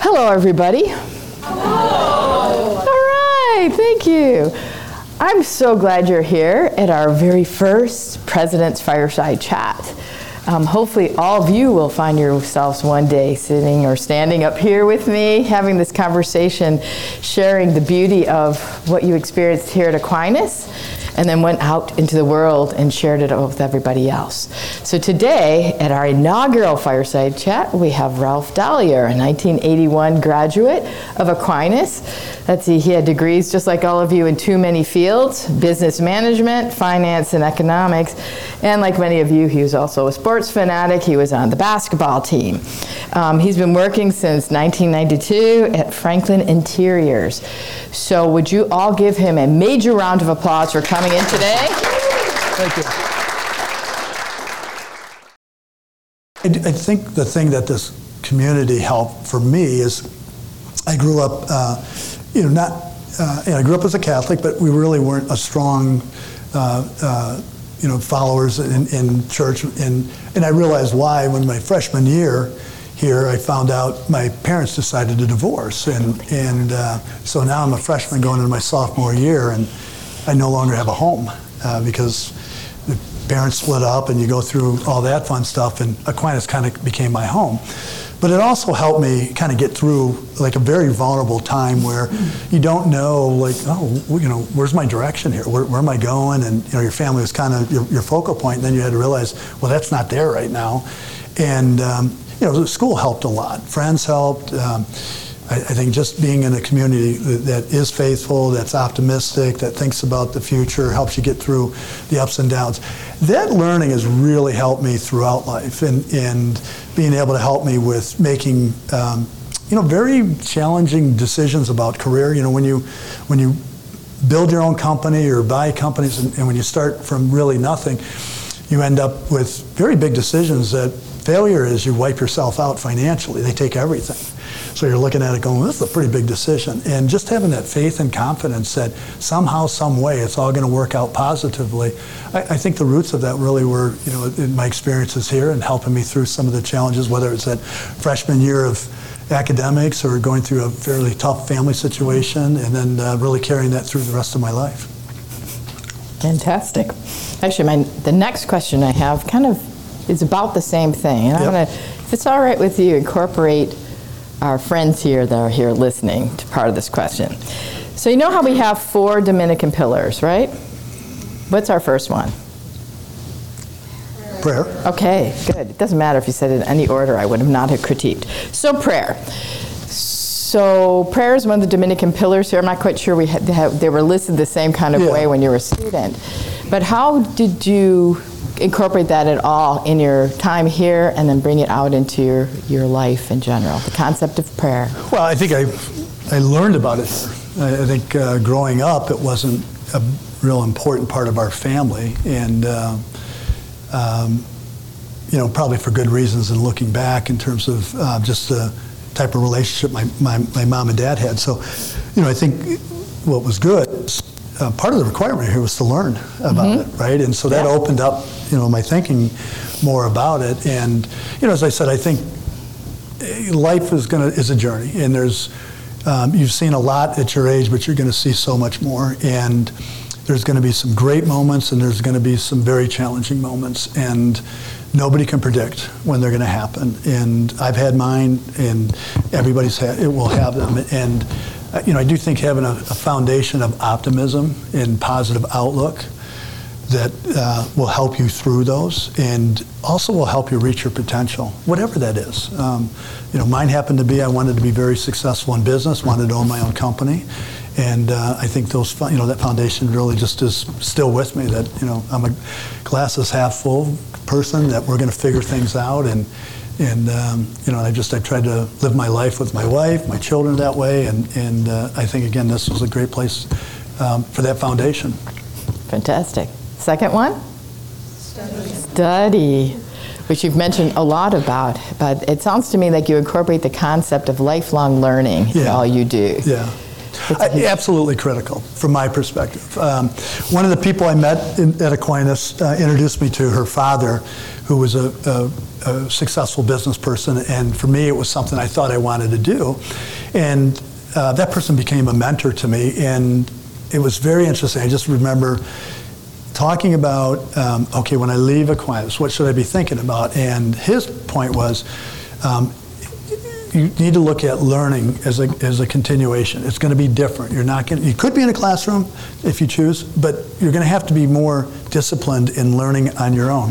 Hello, everybody. Hello. All right, thank you. I'm so glad you're here at our very first President's Fireside Chat. Hopefully all of you will find yourselves one day sitting or standing up here with me, having this conversation, sharing the beauty of what you experienced here at Aquinas, and then went out into the world and shared it with everybody else. So today, at our inaugural Fireside Chat, we have Ralph Dallier, a 1981 graduate of Aquinas. Let's see, he had degrees just like all of you in too many fields: business management, finance, and economics. And like many of you, he was also a sports fanatic. He was on the basketball team. He's been working since 1992 at Franklin Interiors. So would you all give him a major round of applause for coming in today? Thank you. I think the thing that this community helped for me is I grew up, I grew up as a Catholic, but we really weren't a strong, followers in church, and I realized why when my freshman year here, I found out my parents decided to divorce, and so now I'm a freshman going into my sophomore year, and I no longer have a home because the parents split up, and you go through all that fun stuff, and Aquinas kind of became my home. But it also helped me kind of get through like a very vulnerable time where you don't know, like, where's my direction here? Where am I going? And your family was kind of your focal point. And then you had to realize, well, that's not there right now. And the school helped a lot. Friends helped. I think just being in a community that is faithful, that's optimistic, that thinks about the future, helps you get through the ups and downs. That learning has really helped me throughout life, and being able to help me with making very challenging decisions about career. When you build your own company or buy companies, and when you start from really nothing, you end up with very big decisions that failure is you wipe yourself out financially. They take everything. So you're looking at it going, this is a pretty big decision. And just having that faith and confidence that somehow, some way, it's all going to work out positively. I think the roots of that really were, in my experiences here and helping me through some of the challenges, whether it's that freshman year of academics or going through a fairly tough family situation, and then really carrying that through the rest of my life. Fantastic. Actually, the next question I have kind of is about the same thing. And I'm going to, if it's all right with you, incorporate our friends here that are here listening to part of this question. So you know how we have 4 Dominican pillars, right? What's our first one? Prayer. Okay, good. It doesn't matter if you said it in any order. I would have not have critiqued. So prayer. So prayer is one of the Dominican pillars here. I'm not quite sure they were listed the same kind of way when you were a student. But how did you incorporate that at all in your time here and then bring it out into your life in general, the concept of prayer? Well, I think I learned about it. I think growing up, it wasn't a real important part of our family, and probably for good reasons in looking back in terms of just the type of relationship my mom and dad had. So, I think what was good, part of the requirement here was to learn about it, right? And so that opened up, my thinking more about it. And, as I said, I think life is a journey, and there's, you've seen a lot at your age, but you're going to see so much more. And there's going to be some great moments, and there's going to be some very challenging moments, and nobody can predict when they're going to happen. And I've had mine, and it will have them. And I do think having a foundation of optimism and positive outlook that will help you through those, and also will help you reach your potential, whatever that is. Mine happened to be I wanted to be very successful in business, wanted to own my own company, and I think that foundation really just is still with me. That I'm a glasses half full person, that we're going to figure things out, and I tried to live my life with my wife, my children that way, and I think again this was a great place for that foundation. Fantastic. Second one? Study, which you've mentioned a lot about, but it sounds to me like you incorporate the concept of lifelong learning in all you do. Yeah. Absolutely critical from my perspective. One of the people I met at Aquinas introduced me to her father, who was a successful business person, and for me it was something I thought I wanted to do. And that person became a mentor to me, and it was very interesting. I just remember talking about, okay, when I leave Aquinas, what should I be thinking about? And his point was, you need to look at learning as a continuation. It's going to be different. You could be in a classroom if you choose, but you're going to have to be more disciplined in learning on your own.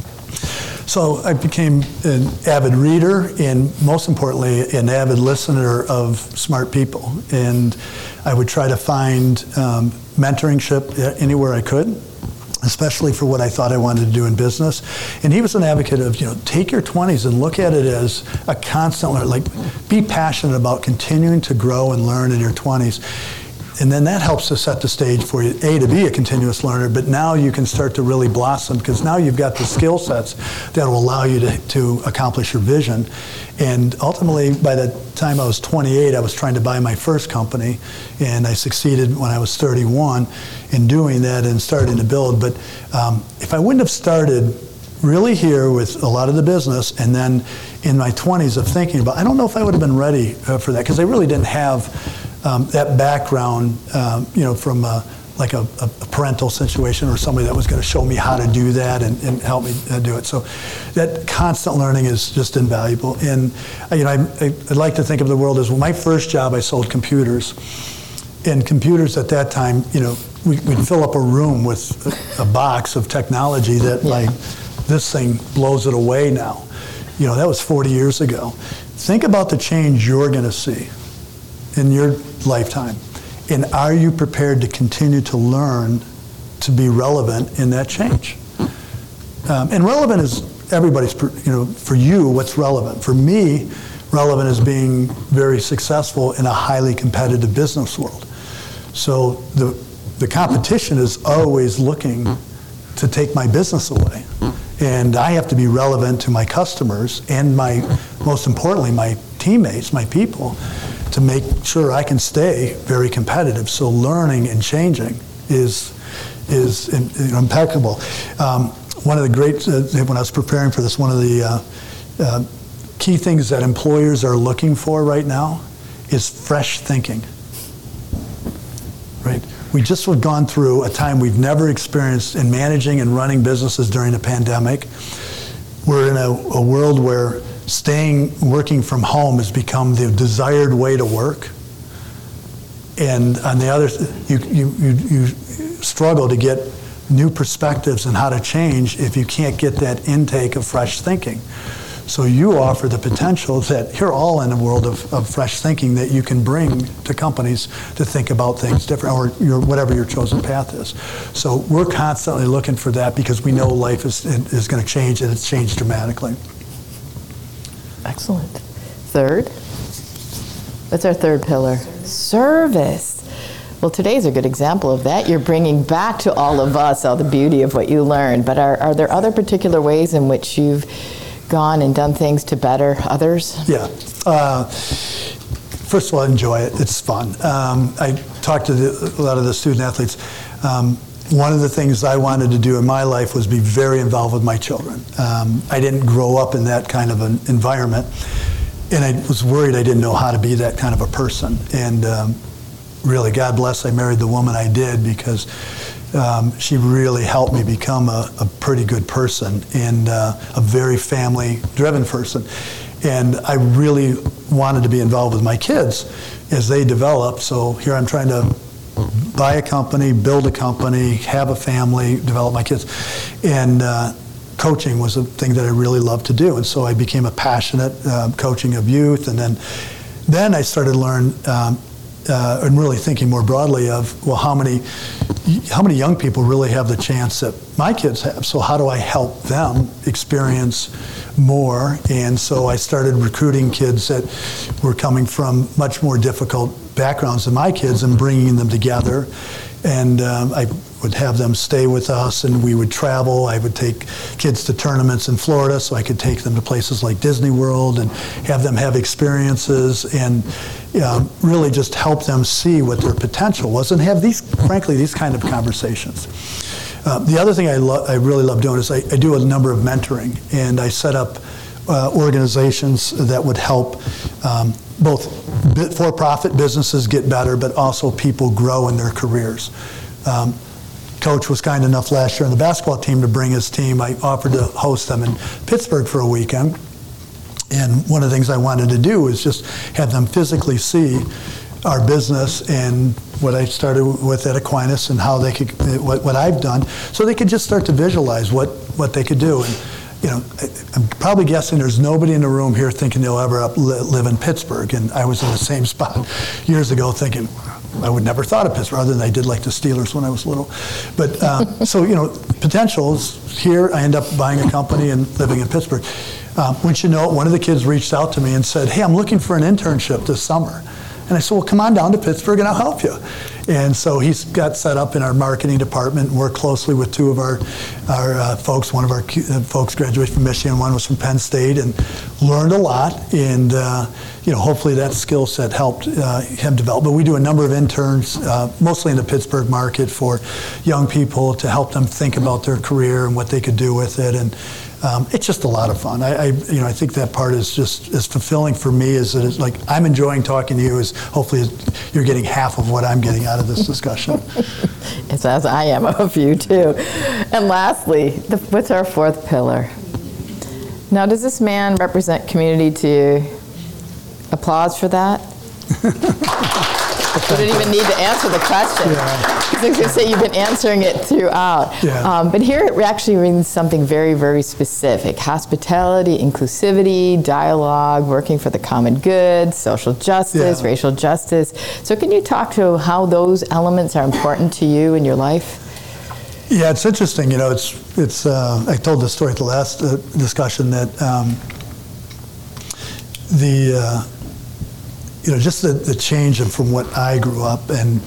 So I became an avid reader and, most importantly, an avid listener of smart people. And I would try to find mentoringship anywhere I could, especially for what I thought I wanted to do in business. And he was an advocate of, take your 20s and look at it as a constant learner. Like, be passionate about continuing to grow and learn in your 20s. And then that helps to set the stage for you, to be a continuous learner, but now you can start to really blossom, because now you've got the skill sets that will allow you to accomplish your vision. And ultimately, by the time I was 28, I was trying to buy my first company, and I succeeded when I was 31 in doing that and starting to build. But if I wouldn't have started really here with a lot of the business, and then in my 20s of thinking about, I don't know if I would have been ready for that, because I really didn't have that background, from a parental situation or somebody that was going to show me how to do that and help me do it. So that constant learning is just invaluable. And I'd like to think of the world as, well, my first job, I sold computers. And computers at that time, we'd fill up a room with a box of technology that, like, this thing blows it away now. That was 40 years ago. Think about the change you're going to see in your lifetime. And are you prepared to continue to learn to be relevant in that change? And relevant is everybody's, for you, what's relevant? For me, relevant is being very successful in a highly competitive business world. So the competition is always looking to take my business away. And I have to be relevant to my customers and most importantly, my teammates, my people, to make sure I can stay very competitive. So learning and changing is impeccable. One of the great, when I was preparing for this, one of the key things that employers are looking for right now is fresh thinking. Right? We just have gone through a time we've never experienced in managing and running businesses during the pandemic. We're in a world where working from home has become the desired way to work. And on the other, you struggle to get new perspectives on how to change if you can't get that intake of fresh thinking. So you offer the potential that you're all in a world of fresh thinking that you can bring to companies to think about things different, or whatever your chosen path is. So we're constantly looking for that, because we know life is going to change, and it's changed dramatically. Excellent. Third? What's our third pillar? Service. Well, today's a good example of that. You're bringing back to all of us all the beauty of what you learned. But are there other particular ways in which you've gone and done things to better others? Yeah. First of all, enjoy it. It's fun. I talked to a lot of the student athletes. One of the things I wanted to do in my life was be very involved with my children. I didn't grow up in that kind of an environment, and I was worried I didn't know how to be that kind of a person. And really, God bless, I married the woman I did, because she really helped me become a pretty good person and a very family-driven person. And I really wanted to be involved with my kids as they developed. So here I'm trying to buy a company, build a company, have a family, develop my kids. And coaching was a thing that I really loved to do. And so I became a passionate coaching of youth. And then I started to learn and really thinking more broadly of, well, how many young people really have the chance that my kids have? So how do I help them experience more? And so I started recruiting kids that were coming from much more difficult backgrounds than my kids and bringing them together. And I would have them stay with us, and we would travel. I would take kids to tournaments in Florida, so I could take them to places like Disney World and have them have experiences and really just help them see what their potential was and have these kind of conversations. The other thing I really love doing is I do a number of mentoring, and I set up organizations that would help both for-profit businesses get better, but also people grow in their careers. Coach was kind enough last year on the basketball team to bring his team. I offered to host them in Pittsburgh for a weekend. And one of the things I wanted to do is just have them physically see our business and what I started with at Aquinas and how they could, what I've done, so they could just start to visualize what they could do. And I'm probably guessing there's nobody in the room here thinking they'll ever live in Pittsburgh. And I was in the same spot years ago thinking, I would never thought of Pittsburgh, other than I did like the Steelers when I was little. But so, potentials here, I end up buying a company and living in Pittsburgh. Once you know it, one of the kids reached out to me and said, hey, I'm looking for an internship this summer. And I said, well, come on down to Pittsburgh and I'll help you. And so he's got set up in our marketing department and worked closely with two of our folks. One of our folks graduated from Michigan, one was from Penn State, and learned a lot. And hopefully that skill set helped him develop. But we do a number of interns, mostly in the Pittsburgh market, for young people to help them think about their career and what they could do with it. And it's just a lot of fun. I think that part is just as fulfilling for me as it is. Like, I'm enjoying talking to you, as hopefully you're getting half of what I'm getting out of this discussion. It's as I am of you too. And lastly, what's our fourth pillar? Now, does this man represent community to you? Applause for that? You didn't even need to answer the question. Because I was going to say you've been answering it throughout. Yeah. But here it actually means something very, very specific. Hospitality, inclusivity, dialogue, working for the common good, social justice, racial justice. So can you talk to how those elements are important to you in your life? Yeah, it's interesting. It's I told this story at the last discussion that just the change from what I grew up, and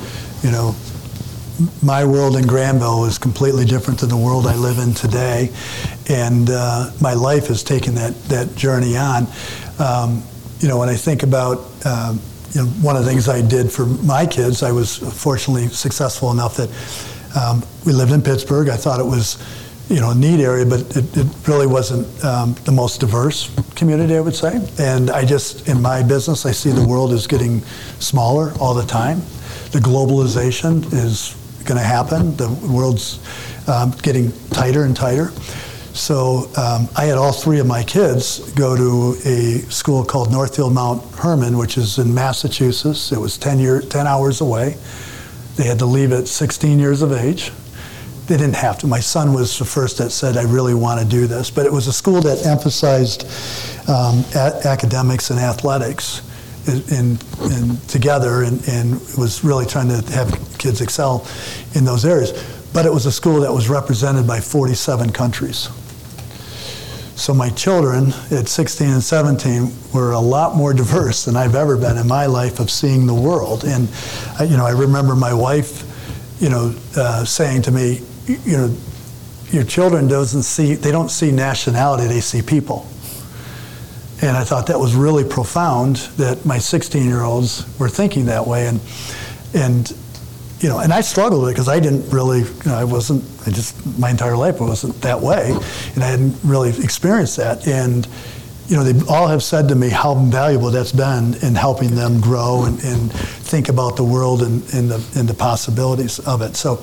my world in Granville is completely different than the world I live in today, and my life has taken that journey on. When I think about one of the things I did for my kids, I was fortunately successful enough that we lived in Pittsburgh. I thought it was a neat area, but it really wasn't the most diverse community, I would say. And in my business, I see the world is getting smaller all the time. The globalization is going to happen. The world's getting tighter and tighter. So I had all three of my kids go to a school called Northfield Mount Herman, which is in Massachusetts. It was 10 hours away. They had to leave at 16 years of age. They didn't have to. My son was the first that said, I really want to do this. But it was a school that emphasized academics and athletics together and was really trying to have kids excel in those areas. But it was a school that was represented by 47 countries. So my children at 16 and 17 were a lot more diverse than I've ever been in my life of seeing the world. And I remember my wife saying to me, your children they don't see nationality, they see people. And I thought that was really profound that my 16-year-olds were thinking that way. And I struggled with it because I didn't really, my entire life wasn't that way. And I hadn't really experienced that. And, they all have said to me how valuable that's been in helping them grow and think about the world and the possibilities of it. So,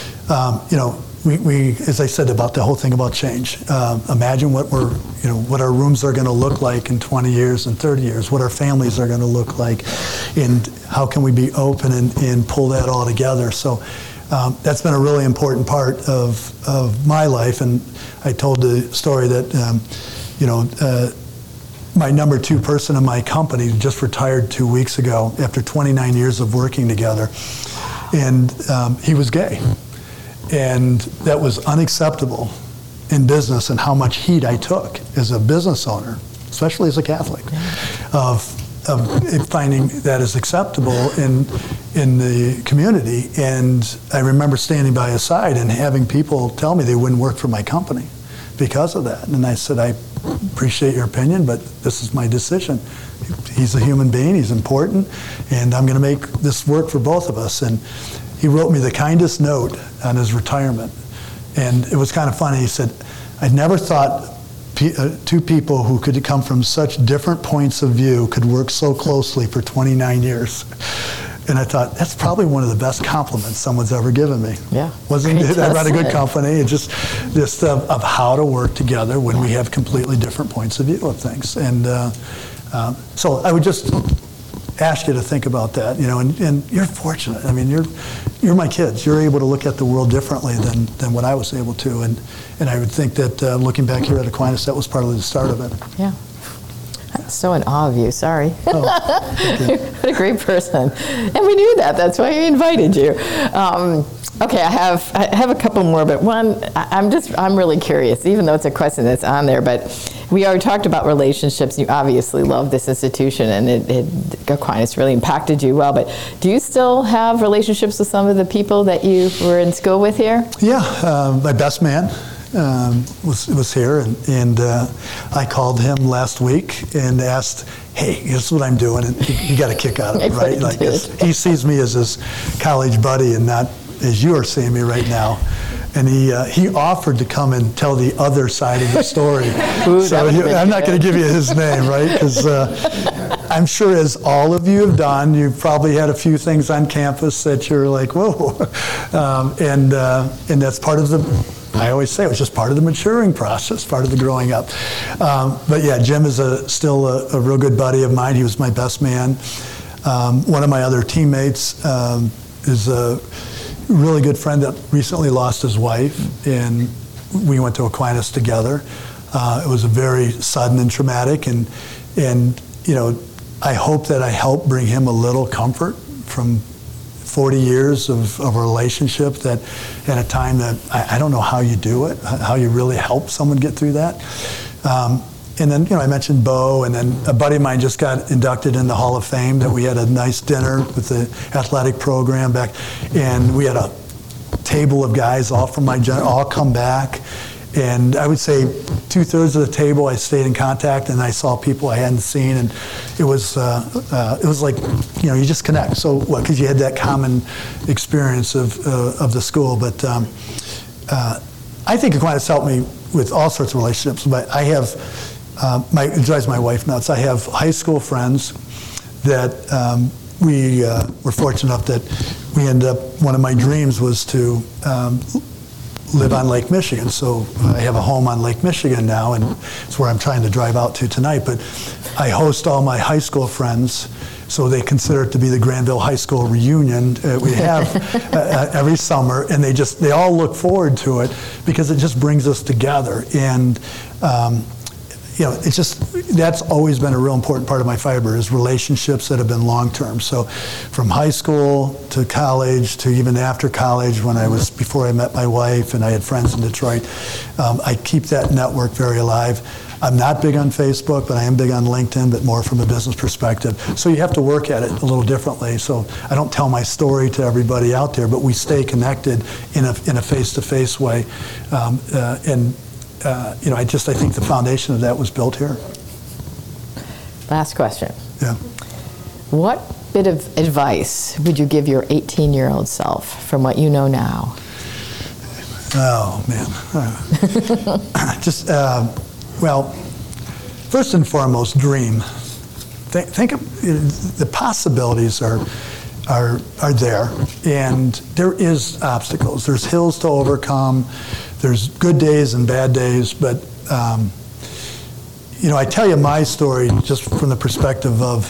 we, as I said about the whole thing about change, imagine what what our rooms are going to look like in 20 years and 30 years, what our families are going to look like, and how can we be open and pull that all together. So that's been a really important part of my life. And I told the story that, my number 2 person in my company just retired 2 weeks ago after 29 years of working together. And he was gay. And that was unacceptable in business, and how much heat I took as a business owner, especially as a Catholic, of finding that is acceptable in the community. And I remember standing by his side and having people tell me they wouldn't work for my company because of that. And I said, I appreciate your opinion, but this is my decision. He's a human being, he's important, and I'm going to make this work for both of us. And he wrote me the kindest note on his retirement. And it was kind of funny. He said, I never thought two people who could come from such different points of view could work so closely for 29 years. And I thought, that's probably one of the best compliments someone's ever given me. Yeah. Wasn't it? I run a good company. It's just of how to work together when we have completely different points of view of things. And so I would just ask you to think about that, and you're fortunate. I mean, you're my kids. You're able to look at the world differently than what I was able to. And I would think that looking back here at Aquinas, that was part of the start of it. Yeah. I'm so in awe of you. Sorry. Oh, what a great person. And we knew that. That's why we invited you. Okay, I have a couple more, but one, I'm really curious, even though it's a question that's on there, but we already talked about relationships. You obviously love this institution, and Aquinas really impacted you well, but do you still have relationships with some of the people that you were in school with here? Yeah, my best man was here, and I called him last week and asked, hey, here's what I'm doing, and he got a kick out of it, right? Like he sees me as his college buddy and not as you are seeing me right now. And he offered to come and tell the other side of the story. Ooh, so I'm not going to give you his name, right? Because I'm sure, as all of you have done, you've probably had a few things on campus that you're like, whoa. And that's part of I always say it was just part of the maturing process, part of the growing up. But yeah, Jim is still a real good buddy of mine. He was my best man. One of my other teammates is a really good friend that recently lost his wife, and we went to Aquinas together. It was a very sudden and traumatic, and I hope that I helped bring him a little comfort from 40 years of a relationship that at a time that I don't know how you do it, how you really help someone get through that. And then, I mentioned Bo, and then a buddy of mine just got inducted in the Hall of Fame. That we had a nice dinner with the athletic program back, and we had a table of guys all from my all come back. And I would say 2/3 of the table I stayed in contact, and I saw people I hadn't seen, and it was like, you just connect. So what? Because you had that common experience of the school. But I think Aquinas helped me with all sorts of relationships. But I have. It drives my wife nuts. I have high school friends that we were fortunate enough that we ended up, one of my dreams was to live on Lake Michigan. So I have a home on Lake Michigan now, and it's where I'm trying to drive out to tonight. But I host all my high school friends, so they consider it to be the Granville High School reunion we have every summer, and they all look forward to it because it just brings us together. And that's always been a real important part of my fiber, is relationships that have been long-term. So from high school to college to even after college, before I met my wife and I had friends in Detroit, I keep that network very alive. I'm not big on Facebook, but I am big on LinkedIn, but more from a business perspective. So you have to work at it a little differently. So I don't tell my story to everybody out there, but we stay connected in a face-to-face way. I think the foundation of that was built here. Last question. Yeah. What bit of advice would you give your 18-year-old self from what you know now? Oh, man. First and foremost, dream. Think of the possibilities are there, and there is obstacles. There's hills to overcome. There's good days and bad days, but I tell you my story just from the perspective of,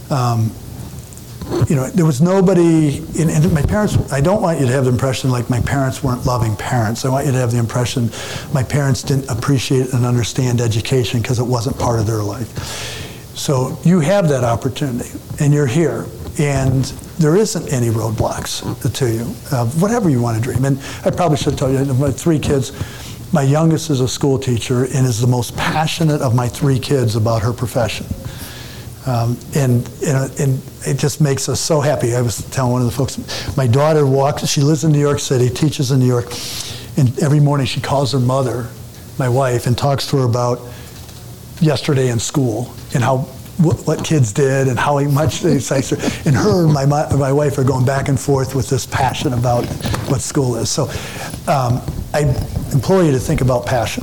there was nobody, and my parents, I don't want you to have the impression like my parents weren't loving parents. I want you to have the impression my parents didn't appreciate and understand education because it wasn't part of their life. So you have that opportunity, and you're here, and there isn't any roadblocks to you, whatever you want to dream. And I probably should tell you, my 3 kids, my youngest is a school teacher and is the most passionate of my 3 kids about her profession. And it just makes us so happy. I was telling one of the folks, my daughter she lives in New York City, teaches in New York, and every morning she calls her mother, my wife, and talks to her about yesterday in school and what kids did and how much they excites her. And her and my wife are going back and forth with this passion about what school is. So I implore you to think about passion.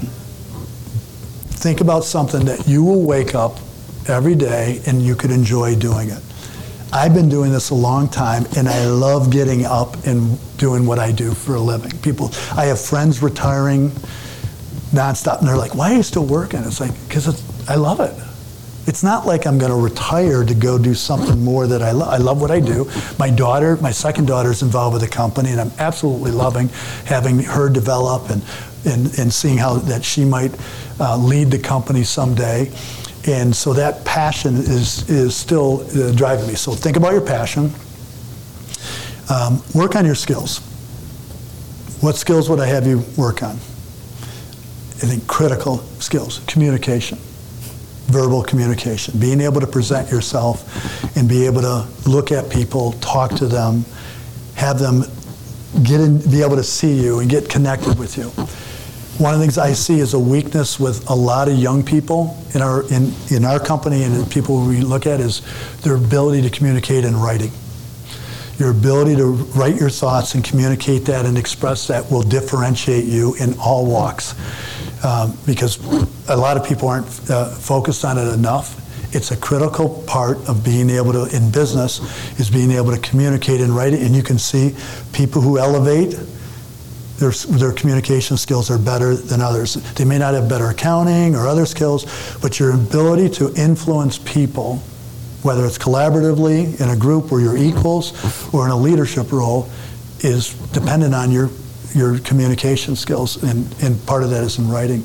Think about something that you will wake up every day and you could enjoy doing it. I've been doing this a long time, and I love getting up and doing what I do for a living. I have friends retiring nonstop, and they're like, "Why are you still working?" It's like, because I love it. It's not like I'm going to retire to go do something more that I love. I love what I do. My second daughter is involved with the company, and I'm absolutely loving having her develop and seeing how that she might lead the company someday. And so that passion is still driving me. So think about your passion. Work on your skills. What skills would I have you work on? I think critical skills, communication, verbal communication, being able to present yourself and be able to look at people, talk to them, have them be able to see you and get connected with you. One of the things I see is a weakness with a lot of young people in our company and the people we look at is their ability to communicate in writing. Your ability to write your thoughts and communicate that and express that will differentiate you in all walks. Because a lot of people aren't focused on it enough. It's a critical part of being able to, in business, is being able to communicate in writing. And you can see people who elevate, their communication skills are better than others. They may not have better accounting or other skills, but your ability to influence people, whether it's collaboratively in a group where you're equals or in a leadership role, is dependent on your communication skills, and part of that is in writing.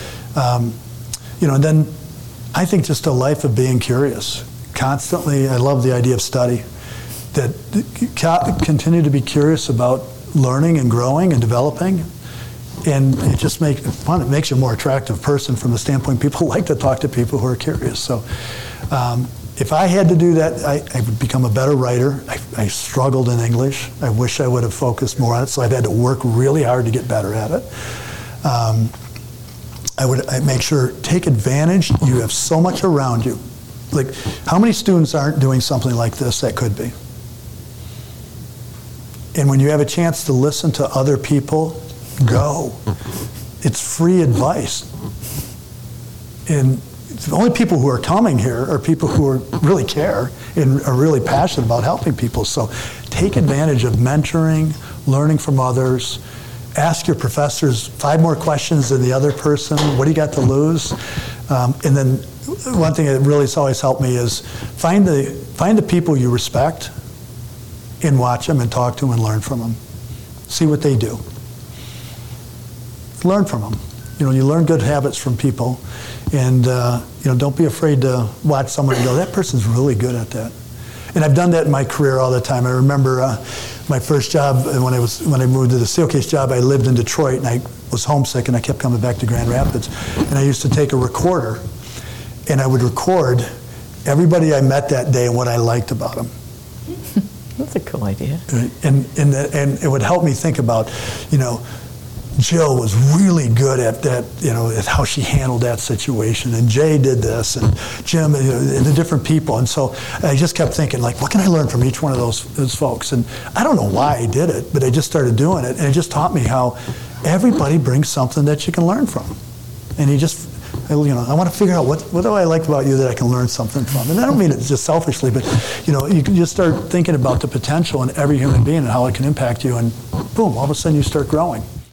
And then I think just a life of being curious. Constantly, I love the idea of study. That continue to be curious about learning and growing and developing, and it just makes it fun. It makes you a more attractive person from the standpoint people like to talk to people who are curious. So if I had to do that, I would become a better writer. I struggled in English. I wish I would have focused more on it, so I've had to work really hard to get better at it. I'd make sure, take advantage. You have so much around you. Like, how many students aren't doing something like this that could be? And when you have a chance to listen to other people, go. It's free advice. And the only people who are coming here are people who really care and are really passionate about helping people. So take advantage of mentoring, learning from others. Ask your professors 5 more questions than the other person. What do you got to lose? And then one thing that really has always helped me is find the people you respect and watch them and talk to them and learn from them. See what they do. Learn from them. You learn good habits from people, and don't be afraid to watch someone and go, that person's really good at that. And I've done that in my career all the time. I remember my first job when I moved to the Steelcase job. I lived in Detroit, and I was homesick, and I kept coming back to Grand Rapids. And I used to take a recorder, and I would record everybody I met that day and what I liked about them. That's a cool idea. And it would help me think about, Jill was really good at that, at how she handled that situation, and Jay did this, and Jim, and the different people. And so I just kept thinking, like, what can I learn from each one of those folks? And I don't know why I did it, but I just started doing it, and it just taught me how everybody brings something that you can learn from. And I want to figure out what do I like about you that I can learn something from. And I don't mean it just selfishly, but you can just start thinking about the potential in every human being and how it can impact you, and boom, all of a sudden you start growing.